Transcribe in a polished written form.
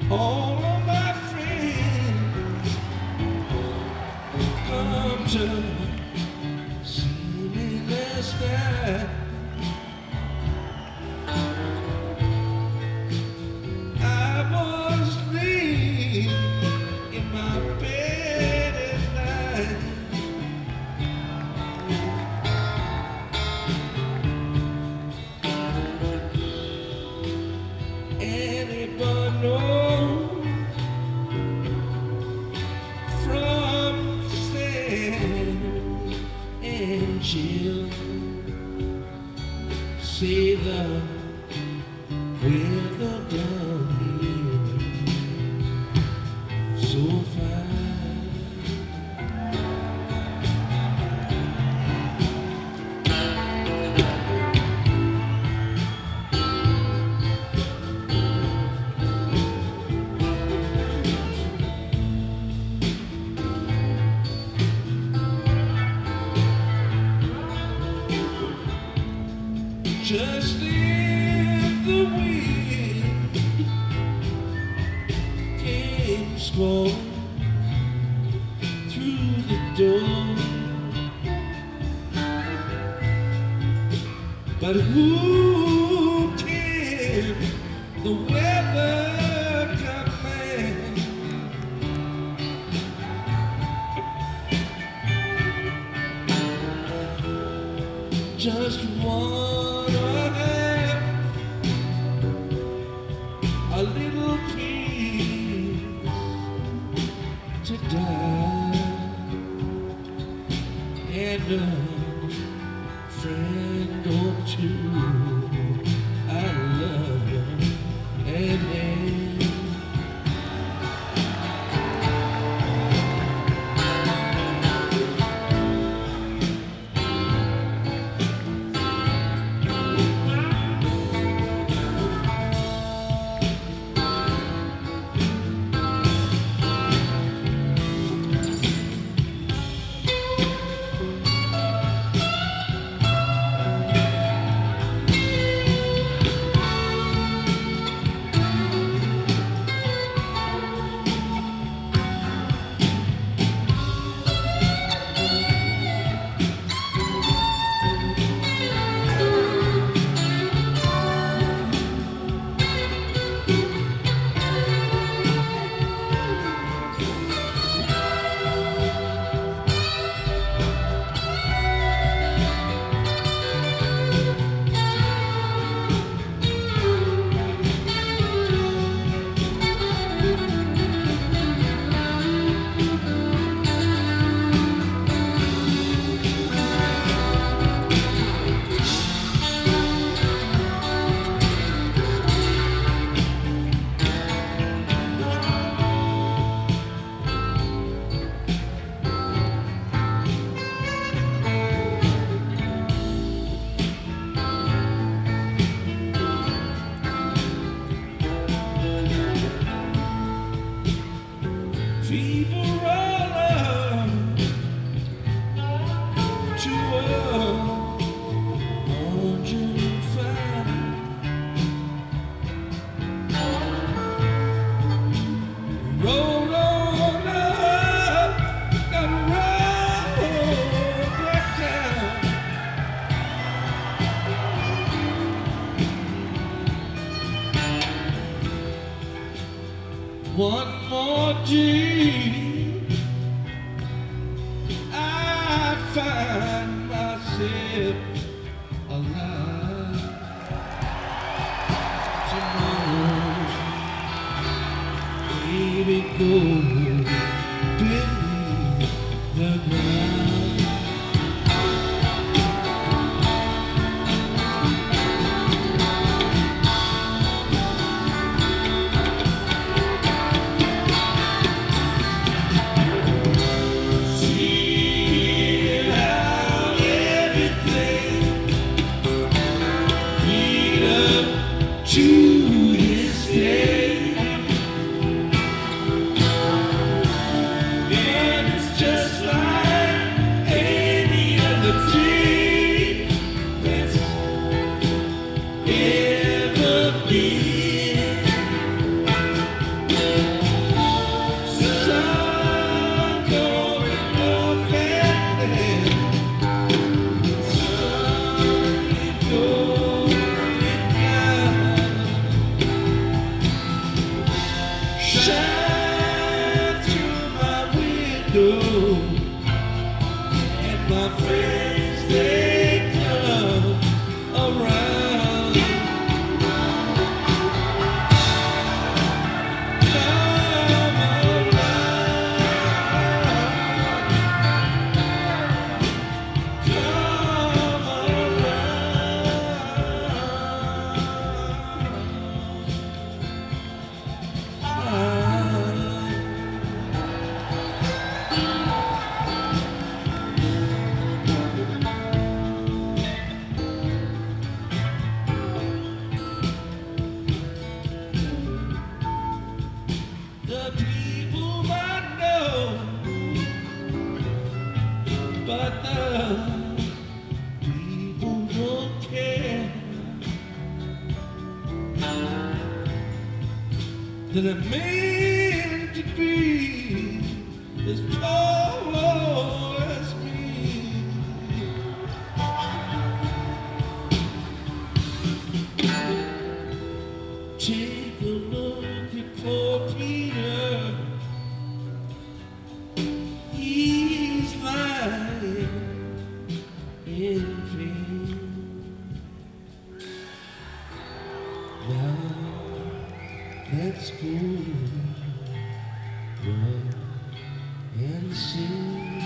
All of my friends come to see me last night. I was laying in my bed at night. Anybody know from San Angel? Say the weather down here so fine. Just in the wind came strong through the door, but who can the weather command? Just wanna have a little peace to die and a friend or two I love and fever all to 105. Roll on up, gotta roll back down. One more G, I find myself alive. Tomorrow, baby, go beneath the ground. To this day, shine through my window, and my friends they come around. Come around. Come the people might know, but the people don't care that I'm meant to be as poor as me. Take a look at poor Peter. He's lying in pain. Now let's go run and sing.